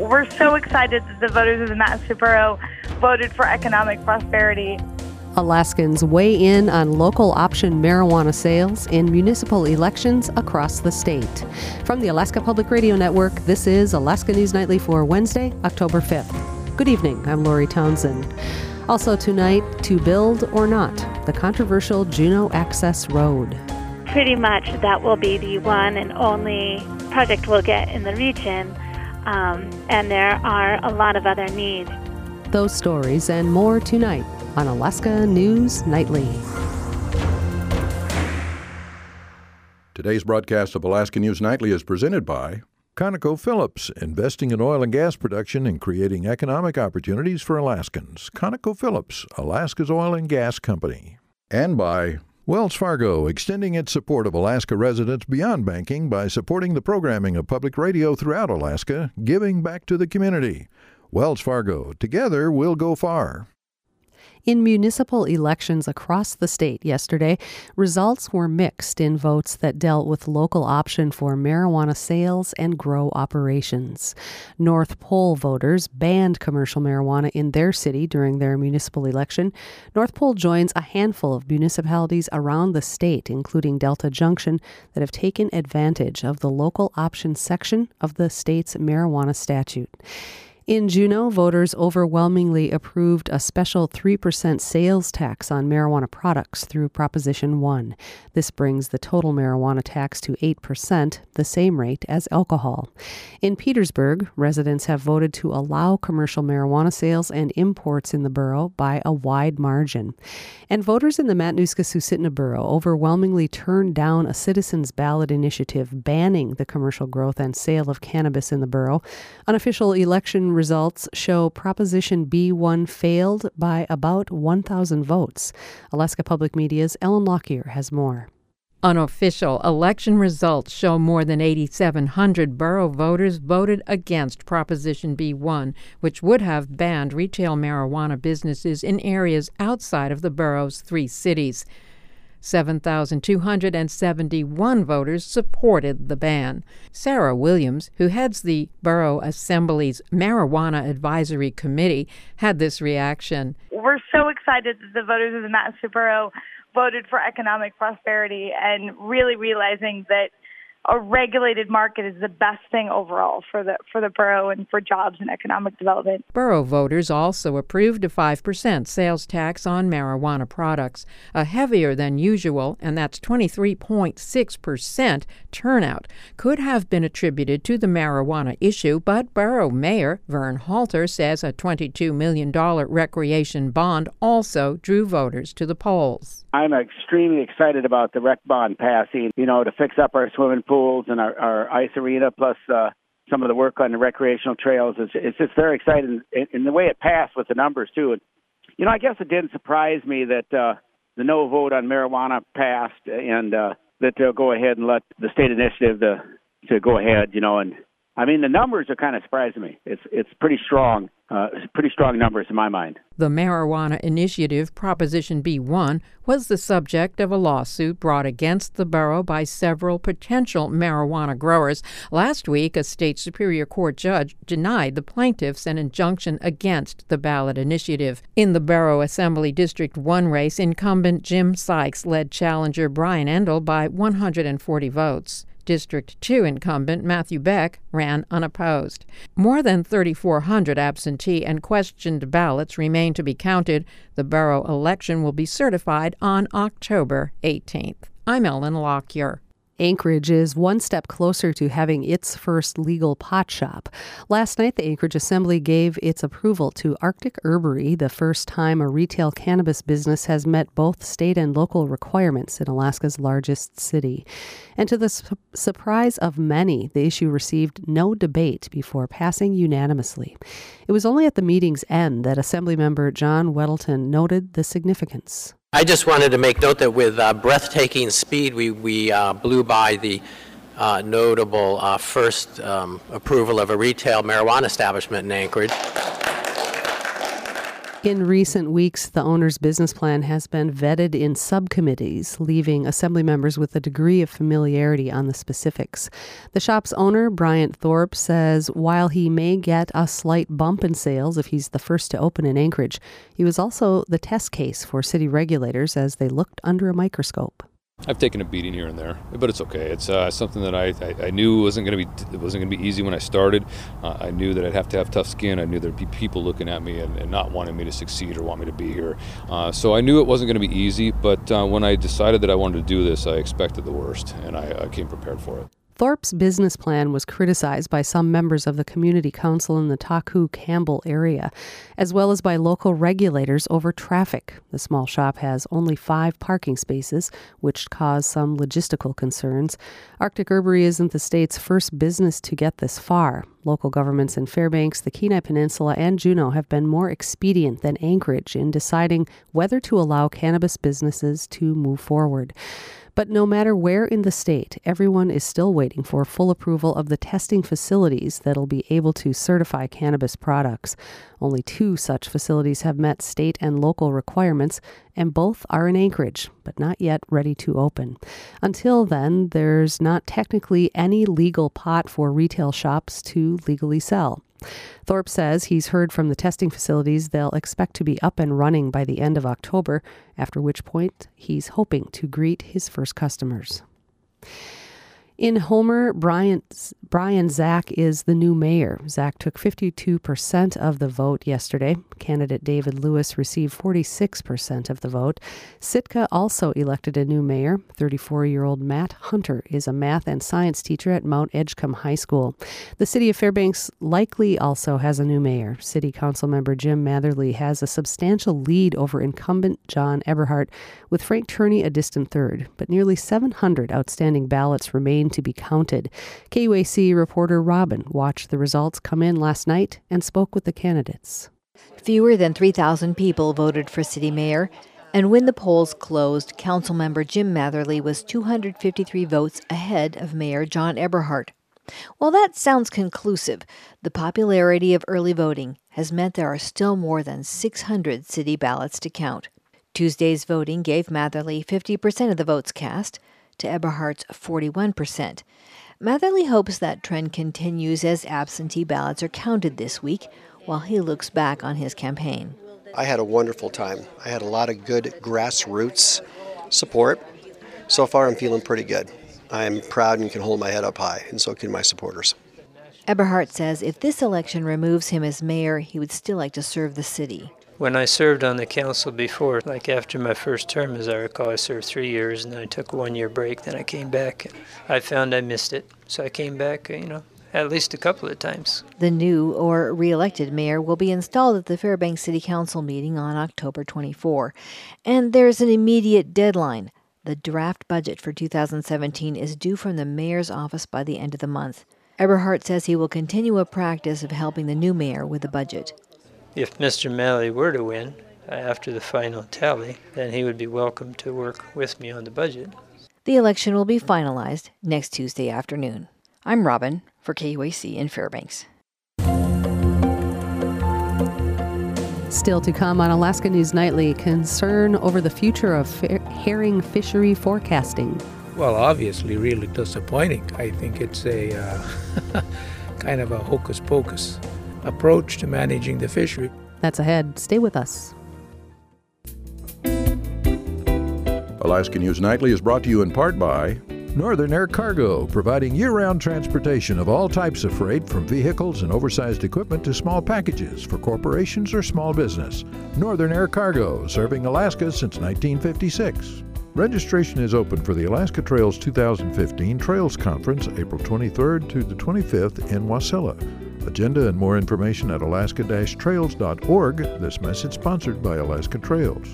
We're so excited that the voters of the Matsup Borough voted for economic prosperity. Alaskans weigh in on local option marijuana sales in municipal elections across the state. From the Alaska Public Radio Network, this is Alaska News Nightly for Wednesday, October 5th. Good evening, I'm Lori Townsend. Also tonight, to build or not, the controversial Juneau Access Road. Pretty much that will be the one and only project we'll get in the region, and there are a lot of other needs. Those stories and more tonight on Alaska News Nightly. Today's broadcast of Alaska News Nightly is presented by ConocoPhillips, investing in oil and gas production and creating economic opportunities for Alaskans. ConocoPhillips, Alaska's oil and gas company. And by Wells Fargo, extending its support of Alaska residents beyond banking by supporting the programming of public radio throughout Alaska, giving back to the community. Wells Fargo, together we'll go far. In municipal elections across the state yesterday, results were mixed in votes that dealt with local option for marijuana sales and grow operations. North Pole voters banned commercial marijuana in their city during their municipal election. North Pole joins a handful of municipalities around the state, including Delta Junction, that have taken advantage of the local option section of the state's marijuana statute. In Juneau, voters overwhelmingly approved a special 3% sales tax on marijuana products through Proposition 1. This brings the total marijuana tax to 8%, the same rate as alcohol. In Petersburg, residents have voted to allow commercial marijuana sales and imports in the borough by a wide margin. And voters in the Matanuska-Susitna borough overwhelmingly turned down a citizens' ballot initiative banning the commercial growth and sale of cannabis in the borough. Unofficial election results show Proposition B1 failed by about 1,000 votes. Alaska Public Media's Ellen Lockyer has more. Unofficial election results show more than 8,700 borough voters voted against Proposition B1, which would have banned retail marijuana businesses in areas outside of the borough's 3 cities. 7,271 voters supported the ban. Sarah Williams, who heads the Borough Assembly's Marijuana Advisory Committee, had this reaction. We're so excited that the voters of the Matsup Borough voted for economic prosperity and really realizing that a regulated market is the best thing overall for the borough and for jobs and economic development. Borough voters also approved a 5% sales tax on marijuana products, a heavier than usual, and that's 23.6% turnout, could have been attributed to the marijuana issue, but Borough Mayor Vern Halter says a $22 million recreation bond also drew voters to the polls. I'm extremely excited about the rec bond passing, to fix up our swimming pools and our ice arena, plus some of the work on the recreational trails. It's just very exciting. And the way it passed with the numbers, too. And, I guess it didn't surprise me that the no vote on marijuana passed and that they'll go ahead and let the state initiative to go ahead, and I mean, the numbers are kind of surprising me. It's pretty strong numbers in my mind. The marijuana initiative, Proposition B1, was the subject of a lawsuit brought against the borough by several potential marijuana growers. Last week, a state Superior Court judge denied the plaintiffs an injunction against the ballot initiative. In the Borough Assembly District 1 race, incumbent Jim Sykes led challenger Brian Endel by 140 votes. District 2 incumbent Matthew Beck ran unopposed. More than 3,400 absentee and questioned ballots remain to be counted. The borough election will be certified on October 18th. I'm Ellen Lockyer. Anchorage is one step closer to having its first legal pot shop. Last night, the Anchorage Assembly gave its approval to Arctic Herbery, the first time a retail cannabis business has met both state and local requirements in Alaska's largest city. And to the surprise of many, the issue received no debate before passing unanimously. It was only at the meeting's end that Assemblymember John Weddleton noted the significance. I just wanted to make note that with breathtaking speed, we blew by the notable first approval of a retail marijuana establishment in Anchorage. In recent weeks, the owner's business plan has been vetted in subcommittees, leaving assembly members with a degree of familiarity on the specifics. The shop's owner, Bryant Thorpe, says while he may get a slight bump in sales if he's the first to open in Anchorage, he was also the test case for city regulators as they looked under a microscope. I've taken a beating here and there, but it's okay. It's something that I knew wasn't going to be easy when I started. I knew that I'd have to have tough skin. I knew there'd be people looking at me and not wanting me to succeed or want me to be here. So I knew it wasn't going to be easy, but when I decided that I wanted to do this, I expected the worst, and I came prepared for it. Thorpe's business plan was criticized by some members of the community council in the Taku-Campbell area, as well as by local regulators over traffic. The small shop has only 5 parking spaces, which caused some logistical concerns. Arctic Herbery isn't the state's first business to get this far. Local governments in Fairbanks, the Kenai Peninsula, and Juneau have been more expedient than Anchorage in deciding whether to allow cannabis businesses to move forward. But no matter where in the state, everyone is still waiting for full approval of the testing facilities that'll be able to certify cannabis products. Only 2 such facilities have met state and local requirements, and both are in Anchorage, but not yet ready to open. Until then, there's not technically any legal pot for retail shops to legally sell. Thorpe says he's heard from the testing facilities they'll expect to be up and running by the end of October, after which point he's hoping to greet his first customers. In Homer, Brian Zach is the new mayor. Zach took 52% of the vote yesterday. Candidate David Lewis received 46% of the vote. Sitka also elected a new mayor. 34-year-old Matt Hunter is a math and science teacher at Mount Edgecombe High School. The city of Fairbanks likely also has a new mayor. City Council member Jim Matherly has a substantial lead over incumbent John Eberhardt, with Frank Turney a distant third. But nearly 700 outstanding ballots remain to be counted. KUAC reporter Robin watched the results come in last night and spoke with the candidates. Fewer than 3,000 people voted for city mayor, and when the polls closed, Councilmember Jim Matherly was 253 votes ahead of Mayor John Eberhardt. While that sounds conclusive, the popularity of early voting has meant there are still more than 600 city ballots to count. Tuesday's voting gave Matherly 50% of the votes cast, to Eberhardt's 41%. Matherly hopes that trend continues as absentee ballots are counted this week while he looks back on his campaign. I had a wonderful time. I had a lot of good grassroots support. So far, I'm feeling pretty good. I'm proud and can hold my head up high, and so can my supporters. Eberhardt says if this election removes him as mayor, he would still like to serve the city. When I served on the council before, like after my first term, as I recall, I served 3 years, and then I took a 1-year break. Then I came back. I found I missed it, so I came back, at least a couple of times. The new or re-elected mayor will be installed at the Fairbanks City Council meeting on October 24. And there's an immediate deadline. The draft budget for 2017 is due from the mayor's office by the end of the month. Eberhardt says he will continue a practice of helping the new mayor with the budget. If Mr. Malley were to win after the final tally, then he would be welcome to work with me on the budget. The election will be finalized next Tuesday afternoon. I'm Robin for KUAC in Fairbanks. Still to come on Alaska News Nightly, concern over the future of herring fishery forecasting. Well, obviously really disappointing. I think it's a kind of a hocus-pocus approach to managing the fishery. That's ahead. Stay with us. Alaska News Nightly is brought to you in part by Northern Air Cargo, providing year-round transportation of all types of freight, from vehicles and oversized equipment to small packages for corporations or small business. Northern Air Cargo, serving Alaska since 1956. Registration is open for the Alaska Trails 2015 Trails Conference, April 23rd to the 25th in Wasilla. Agenda and more information at alaska-trails.org. This message sponsored by Alaska Trails.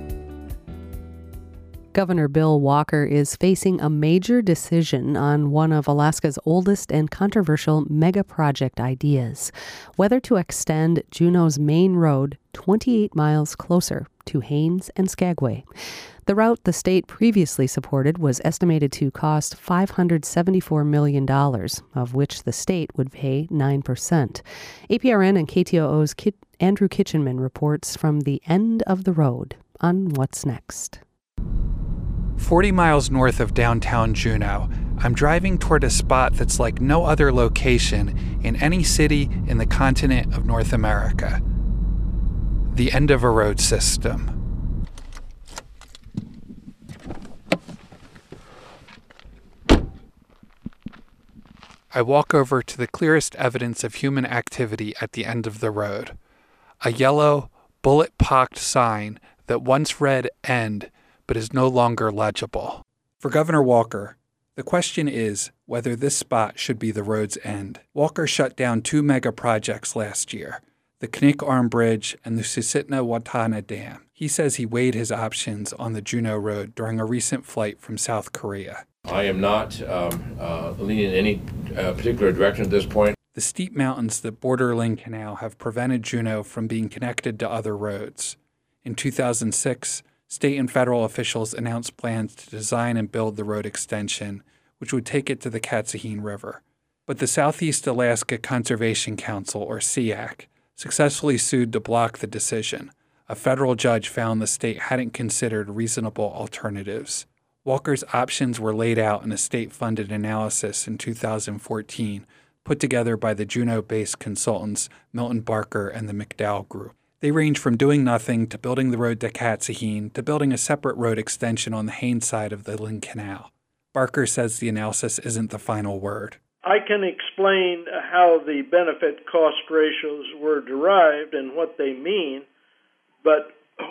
Governor Bill Walker is facing a major decision on one of Alaska's oldest and controversial mega project ideas, whether to extend Juneau's main road 28 miles closer to Haines and Skagway. The route the state previously supported was estimated to cost $574 million, of which the state would pay 9%. APRN and KTOO's Kit Andrew Kitchenman reports from the end of the road on What's Next. 40 miles north of downtown Juneau, I'm driving toward a spot that's like no other location in any city in the continent of North America. The end of a road system. I walk over to the clearest evidence of human activity at the end of the road. A yellow, bullet-pocked sign that once read "End," but is no longer legible. For Governor Walker, the question is whether this spot should be the road's end. Walker shut down 2 mega projects last year, the Knik Arm Bridge and the Susitna-Watana Dam. He says he weighed his options on the Juneau Road during a recent flight from South Korea. I am not leaning in any particular direction at this point. The steep mountains that border Lynn Canal have prevented Juneau from being connected to other roads. In 2006, state and federal officials announced plans to design and build the road extension, which would take it to the Katsahine River. But the Southeast Alaska Conservation Council, or SEAC, successfully sued to block the decision. A federal judge found the state hadn't considered reasonable alternatives. Walker's options were laid out in a state-funded analysis in 2014, put together by the Juneau-based consultants Milton Barker and the McDowell Group. They range from doing nothing to building the road to Katsahine to building a separate road extension on the Haines side of the Lynn Canal. Barker says the analysis isn't the final word. I can explain how the benefit-cost ratios were derived and what they mean, but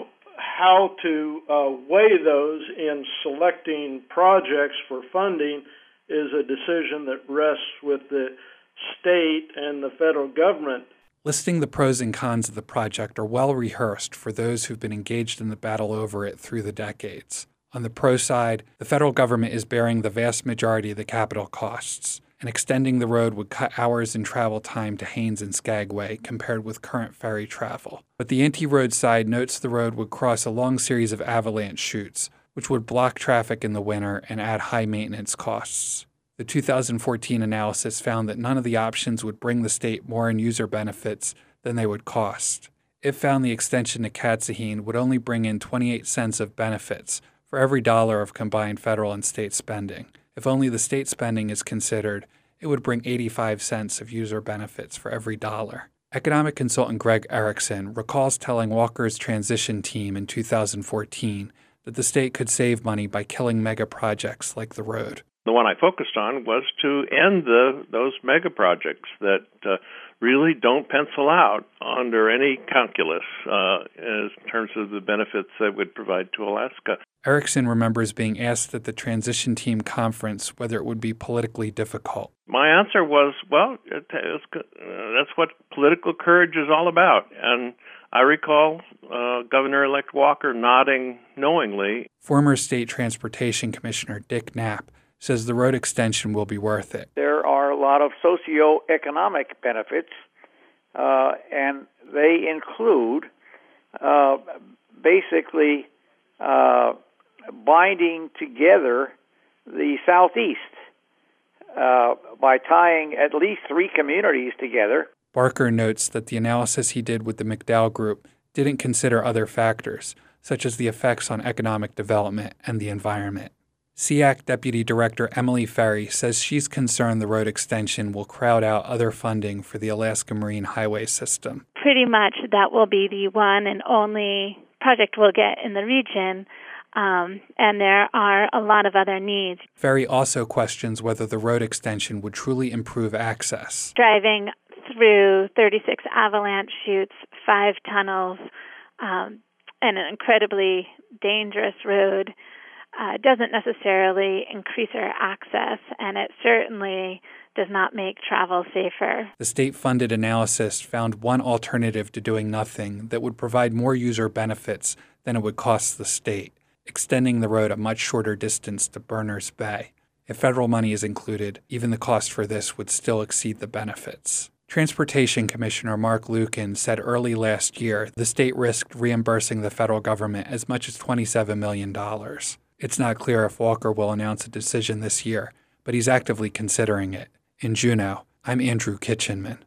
how to weigh those in selecting projects for funding is a decision that rests with the state and the federal government. Listing the pros and cons of the project are well rehearsed for those who've been engaged in the battle over it through the decades. On the pro side, the federal government is bearing the vast majority of the capital costs, and extending the road would cut hours in travel time to Haines and Skagway compared with current ferry travel. But the anti-road side notes the road would cross a long series of avalanche chutes, which would block traffic in the winter and add high maintenance costs. The 2014 analysis found that none of the options would bring the state more in user benefits than they would cost. It found the extension to Katsahine would only bring in 28 cents of benefits for every dollar of combined federal and state spending. If only the state spending is considered, it would bring 85 cents of user benefits for every dollar. Economic consultant Greg Erickson recalls telling Walker's transition team in 2014 that the state could save money by killing mega projects like the road. The one I focused on was to end those mega projects that really don't pencil out under any calculus in terms of the benefits that would provide to Alaska. Erickson remembers being asked at the transition team conference whether it would be politically difficult. My answer was, well, that's what political courage is all about. And I recall Governor-elect Walker nodding knowingly. Former State Transportation Commissioner Dick Knapp says the road extension will be worth it. There are a lot of socioeconomic benefits, and they include basically binding together the Southeast by tying at least 3 communities together. Barker notes that the analysis he did with the McDowell Group didn't consider other factors, such as the effects on economic development and the environment. SEAC Deputy Director Emily Ferry says she's concerned the road extension will crowd out other funding for the Alaska Marine Highway System. Pretty much that will be the one and only project we'll get in the region, and there are a lot of other needs. Ferry also questions whether the road extension would truly improve access. Driving through 36 avalanche chutes, 5 tunnels, and an incredibly dangerous road doesn't necessarily increase our access, and it certainly does not make travel safer. The state-funded analysis found one alternative to doing nothing that would provide more user benefits than it would cost the state, extending the road a much shorter distance to Berners Bay. If federal money is included, even the cost for this would still exceed the benefits. Transportation Commissioner Mark Lukin said early last year the state risked reimbursing the federal government as much as $27 million. It's not clear if Walker will announce a decision this year, but he's actively considering it. In Juneau, I'm Andrew Kitchenman.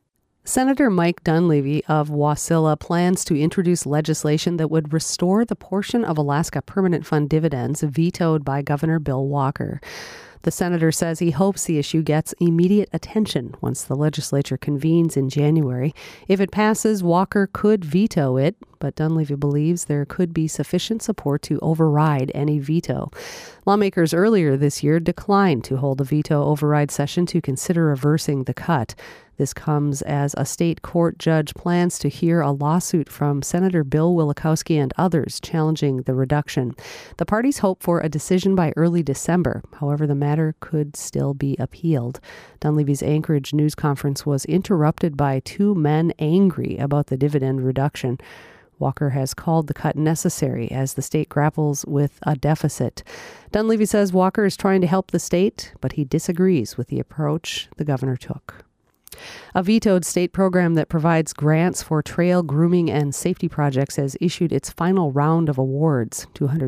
Senator Mike Dunleavy of Wasilla plans to introduce legislation that would restore the portion of Alaska Permanent Fund dividends vetoed by Governor Bill Walker. The senator says he hopes the issue gets immediate attention once the legislature convenes in January. If it passes, Walker could veto it, but Dunleavy believes there could be sufficient support to override any veto. Lawmakers earlier this year declined to hold a veto override session to consider reversing the cut. This comes as a state court judge plans to hear a lawsuit from Senator Bill Wielechowski and others challenging the reduction. The parties hope for a decision by early December. However, the matter could still be appealed. Dunleavy's Anchorage news conference was interrupted by two men angry about the dividend reduction. Walker has called the cut necessary as the state grapples with a deficit. Dunleavy says Walker is trying to help the state, but he disagrees with the approach the governor took. A vetoed state program that provides grants for trail grooming and safety projects has issued its final round of awards.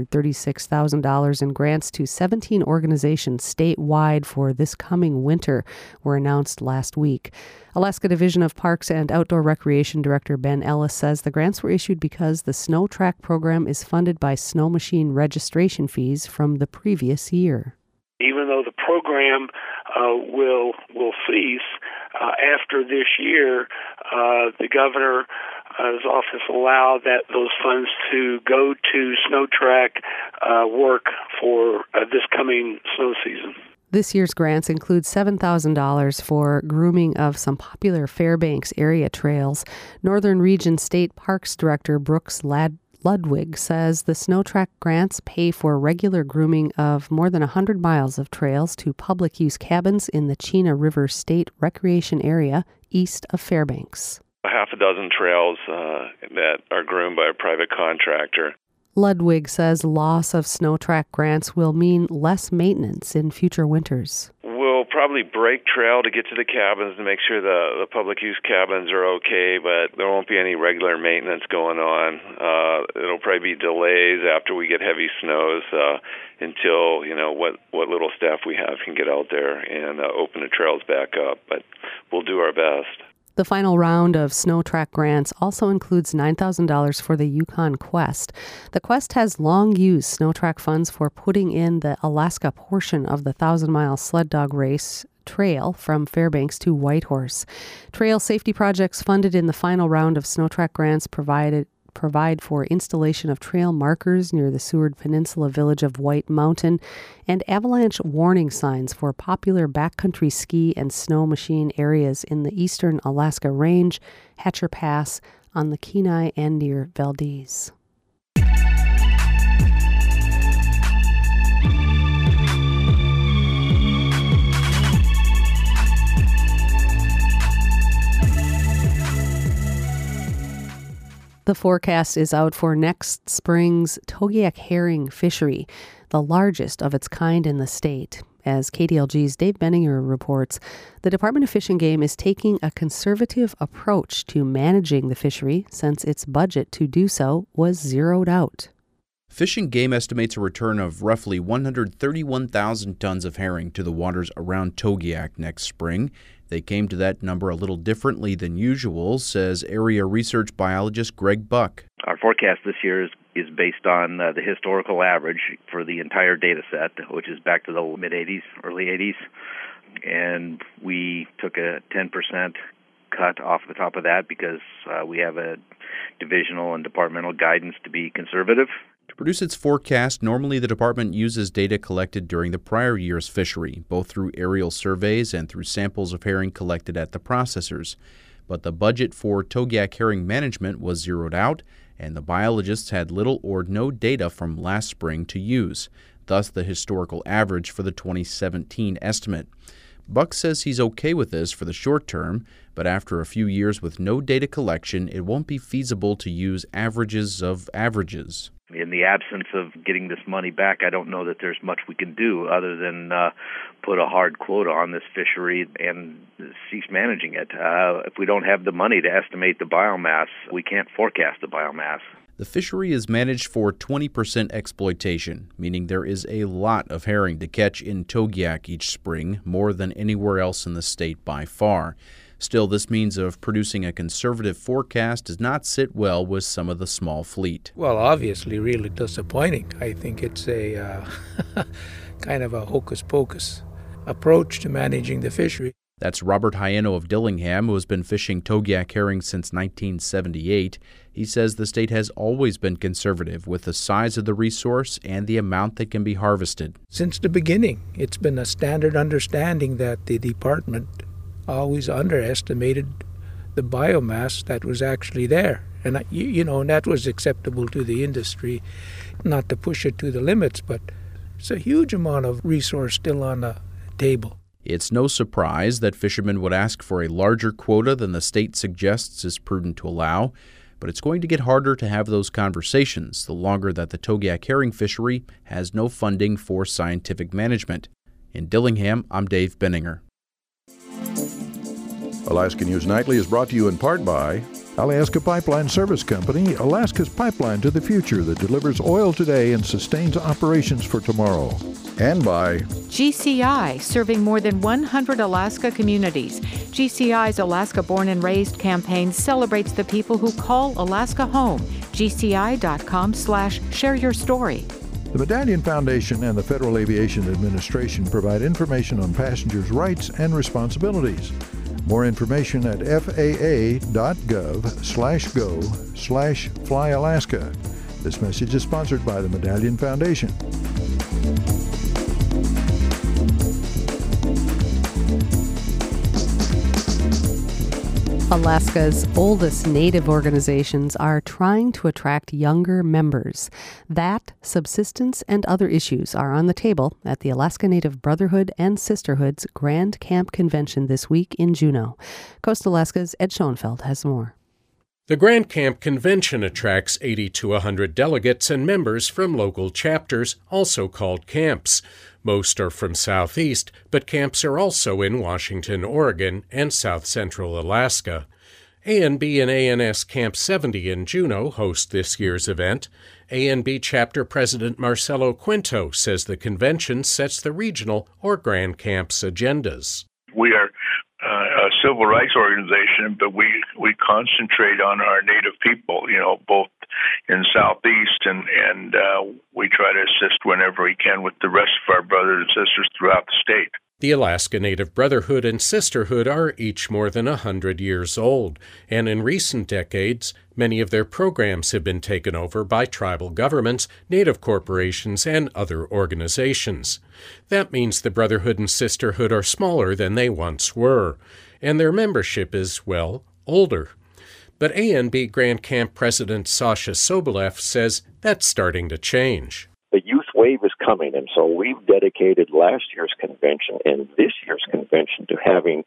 $236,000 in grants to 17 organizations statewide for this coming winter were announced last week. Alaska Division of Parks and Outdoor Recreation Director Ben Ellis says the grants were issued because the Snow Track program is funded by snow machine registration fees from the previous year. Even though the program will cease after this year, the governor's office allowed those funds to go to Snow Track work for this coming snow season. This year's grants include $7,000 for grooming of some popular Fairbanks area trails. Northern Region State Parks Director Brooks Ludwig says the Snow Track grants pay for regular grooming of more than 100 miles of trails to public use cabins in the Chena River State Recreation Area east of Fairbanks. Half a dozen trails that are groomed by a private contractor. Ludwig says loss of Snow Track grants will mean less maintenance in future winters. We'll probably break trail to get to the cabins to make sure the public use cabins are okay, but there won't be any regular maintenance going on. It'll probably be delays after we get heavy snows until what little staff we have can get out there and open the trails back up. But we'll do our best. The final round of Snow Track grants also includes $9,000 for the Yukon Quest. The Quest has long used Snow Track funds for putting in the Alaska portion of the 1,000-mile sled dog race trail from Fairbanks to Whitehorse. Trail safety projects funded in the final round of Snow Track grants provide for installation of trail markers near the Seward Peninsula village of White Mountain and avalanche warning signs for popular backcountry ski and snow machine areas in the eastern Alaska Range, Hatcher Pass, on the Kenai, and near Valdez. The forecast is out for next spring's Togiak herring fishery, the largest of its kind in the state. As KDLG's Dave Benninger reports, the Department of Fish and Game is taking a conservative approach to managing the fishery since its budget to do so was zeroed out. Fish and Game estimates a return of roughly 131,000 tons of herring to the waters around Togiak next spring. They came to that number a little differently than usual, says area research biologist Greg Buck. Our forecast this year is based on the historical average for the entire data set, which is back to the mid-'80s, early '80s. And we took a 10% cut off the top of that because we have a divisional and departmental guidance to be conservative. To produce its forecast, normally the department uses data collected during the prior year's fishery, both through aerial surveys and through samples of herring collected at the processors. But the budget for Togiak herring management was zeroed out, and the biologists had little or no data from last spring to use, thus the historical average for the 2017 estimate. Buck says he's okay with this for the short term, but after a few years with no data collection, it won't be feasible to use averages of averages. In the absence of getting this money back, I don't know that there's much we can do other than put a hard quota on this fishery and cease managing it. If we don't have the money to estimate the biomass, we can't forecast the biomass. The fishery is managed for 20% exploitation, meaning there is a lot of herring to catch in Togiak each spring, more than anywhere else in the state by far. Still, this means of producing a conservative forecast does not sit well with some of the small fleet. Well, obviously, really disappointing. I think it's a kind of a hocus-pocus approach to managing the fishery. That's Robert Hyeno of Dillingham, who has been fishing Togiak herring since 1978. He says the state has always been conservative with the size of the resource and the amount that can be harvested. Since the beginning, it's been a standard understanding that the department always underestimated the biomass that was actually there. And, and that was acceptable to the industry, not to push it to the limits, but it's a huge amount of resource still on the table. It's no surprise that fishermen would ask for a larger quota than the state suggests is prudent to allow, but it's going to get harder to have those conversations the longer that the Togiak herring fishery has no funding for scientific management. In Dillingham, I'm Dave Benninger. Alaska News Nightly is brought to you in part by Alaska Pipeline Service Company, Alaska's pipeline to the future that delivers oil today and sustains operations for tomorrow. And by GCI, serving more than 100 Alaska communities. GCI's Alaska Born and Raised campaign celebrates the people who call Alaska home. GCI.com/share your story. The Medallion Foundation and the Federal Aviation Administration provide information on passengers' rights and responsibilities. More information at faa.gov/go/flyalaska. This message is sponsored by the Medallion Foundation. Alaska's oldest Native organizations are trying to attract younger members. That, subsistence, and other issues are on the table at the Alaska Native Brotherhood and Sisterhood's Grand Camp Convention this week in Juneau. Coast Alaska's Ed Schoenfeld has more. The Grand Camp Convention attracts 80 to 100 delegates and members from local chapters, also called camps. Most are from Southeast, but camps are also in Washington, Oregon, and South Central Alaska. ANB and ANS Camp 70 in Juneau host this year's event. ANB Chapter President Marcelo Quinto says the convention sets the regional or Grand Camps agendas. We are a civil rights organization, but we concentrate on our Native people, both in Southeast, and we try to assist whenever we can with the rest of our brothers and sisters throughout the state. The Alaska Native Brotherhood and Sisterhood are each more than 100 years old, and in recent decades, many of their programs have been taken over by tribal governments, Native corporations, and other organizations. That means the Brotherhood and Sisterhood are smaller than they once were, and their membership is, older. But ANB Grand Camp President Sasha Sobolev says that's starting to change. The youth wave is coming, and so we've dedicated last year's convention and this year's convention to having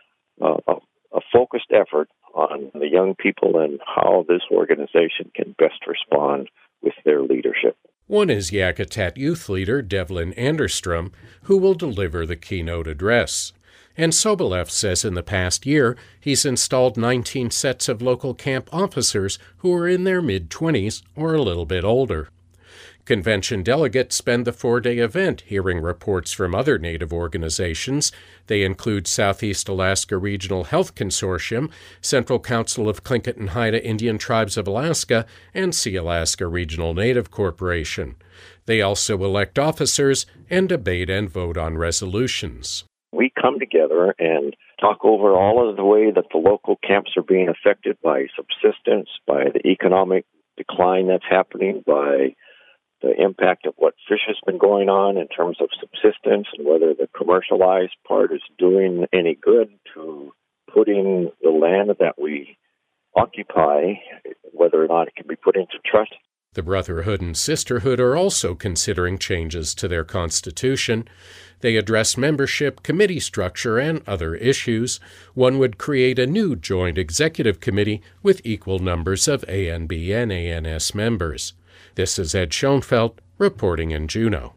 a focused effort on the young people and how this organization can best respond with their leadership. One is Yakutat youth leader Devlin Anderstrom, who will deliver the keynote address. And Sobolev says in the past year, he's installed 19 sets of local camp officers who are in their mid-20s or a little bit older. Convention delegates spend the 4-day event hearing reports from other Native organizations. They include Southeast Alaska Regional Health Consortium, Central Council of Tlingit and Haida Indian Tribes of Alaska, and Sea-Alaska Regional Native Corporation. They also elect officers and debate and vote on resolutions. We come together and talk over all of the way that the local camps are being affected by subsistence, by the economic decline that's happening, by the impact of what fish has been going on in terms of subsistence, and whether the commercialized part is doing any good to putting the land that we occupy, whether or not it can be put into trust. The Brotherhood and Sisterhood are also considering changes to their constitution. They address membership, committee structure, and other issues. One would create a new joint executive committee with equal numbers of ANB and ANS members. This is Ed Schoenfeld reporting in Juneau.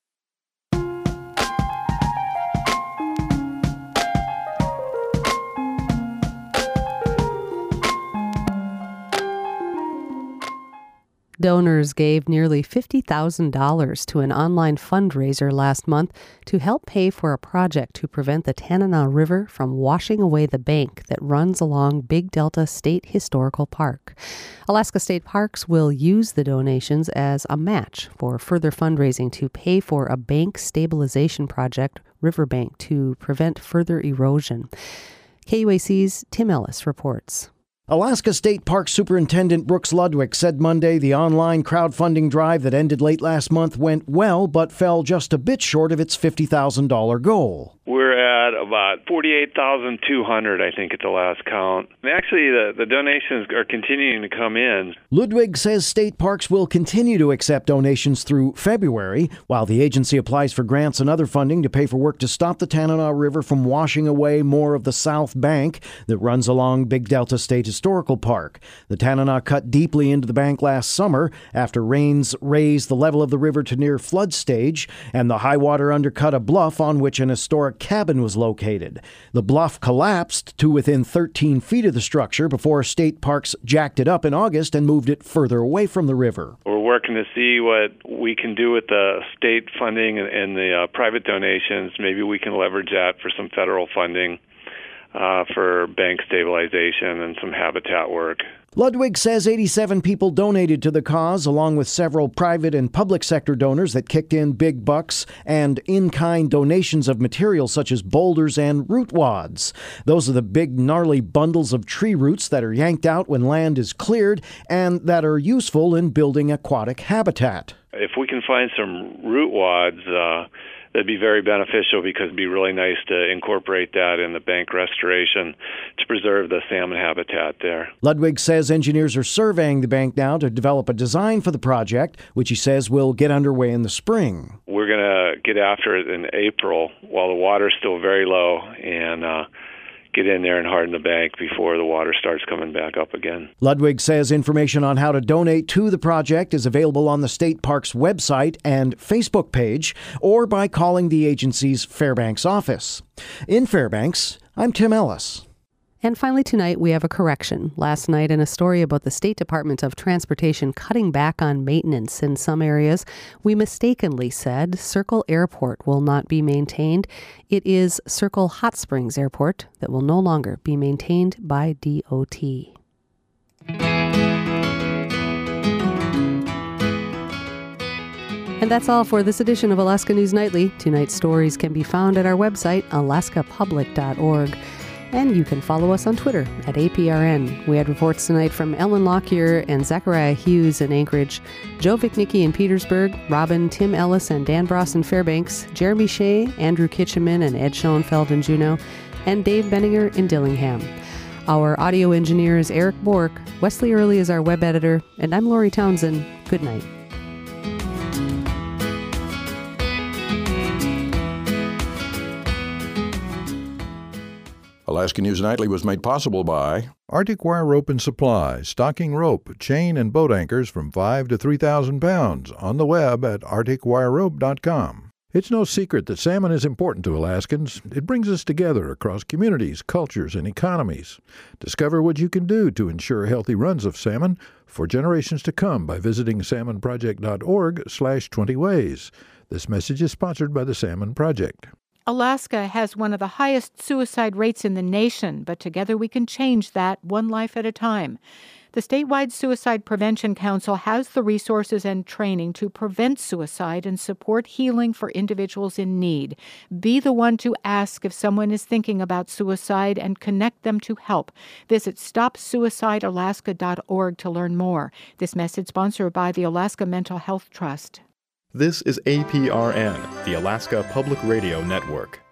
Donors gave nearly $50,000 to an online fundraiser last month to help pay for a project to prevent the Tanana River from washing away the bank that runs along Big Delta State Historical Park. Alaska State Parks will use the donations as a match for further fundraising to pay for a bank stabilization project, Riverbank, to prevent further erosion. KUAC's Tim Ellis reports. Alaska State Park Superintendent Brooks Ludwig said Monday the online crowdfunding drive that ended late last month went well, but fell just a bit short of its $50,000 goal. We're at about 48,200, I think, at the last count. And actually, the donations are continuing to come in. Ludwig says state parks will continue to accept donations through February, while the agency applies for grants and other funding to pay for work to stop the Tanana River from washing away more of the south bank that runs along Big Delta State Historical Park. The Tanana cut deeply into the bank last summer after rains raised the level of the river to near flood stage, and the high water undercut a bluff on which an historic cabin was located. The bluff collapsed to within 13 feet of the structure before state parks jacked it up in August and moved it further away from the river. We're working to see what we can do with the state funding and the private donations. Maybe we can leverage that for some federal funding for bank stabilization and some habitat work. Ludwig says 87 people donated to the cause, along with several private and public sector donors that kicked in big bucks and in-kind donations of materials such as boulders and root wads. Those are the big, gnarly bundles of tree roots that are yanked out when land is cleared and that are useful in building aquatic habitat. If we can find some root wads, that'd be very beneficial because it'd be really nice to incorporate that in the bank restoration to preserve the salmon habitat there. Ludwig says engineers are surveying the bank now to develop a design for the project, which he says will get underway in the spring. We're going to get after it in April while the water's still very low and get in there and harden the bank before the water starts coming back up again. Ludwig says information on how to donate to the project is available on the state park's website and Facebook page or by calling the agency's Fairbanks office. In Fairbanks, I'm Tim Ellis. And finally tonight, we have a correction. Last night in a story about the State Department of Transportation cutting back on maintenance in some areas, we mistakenly said Circle Airport will not be maintained. It is Circle Hot Springs Airport that will no longer be maintained by DOT. And that's all for this edition of Alaska News Nightly. Tonight's stories can be found at our website, alaskapublic.org. And you can follow us on Twitter at APRN. We had reports tonight from Ellen Lockyer and Zachariah Hughes in Anchorage, Joe Vicnicki in Petersburg, Robin, Tim Ellis, and Dan Bross in Fairbanks, Jeremy Shea, Andrew Kitcheman, and Ed Schoenfeld in Juneau, and Dave Benninger in Dillingham. Our audio engineer is Eric Bork, Wesley Early is our web editor, and I'm Lori Townsend. Good night. Alaska News Nightly was made possible by Arctic Wire Rope and Supply, stocking rope, chain, and boat anchors from 5 to 3,000 pounds on the web at arcticwirerope.com. It's no secret that salmon is important to Alaskans. It brings us together across communities, cultures, and economies. Discover what you can do to ensure healthy runs of salmon for generations to come by visiting salmonproject.org/20ways. This message is sponsored by the Salmon Project. Alaska has one of the highest suicide rates in the nation, but together we can change that one life at a time. The statewide Suicide Prevention Council has the resources and training to prevent suicide and support healing for individuals in need. Be the one to ask if someone is thinking about suicide and connect them to help. Visit StopSuicideAlaska.org to learn more. This message sponsored by the Alaska Mental Health Trust. This is APRN, the Alaska Public Radio Network.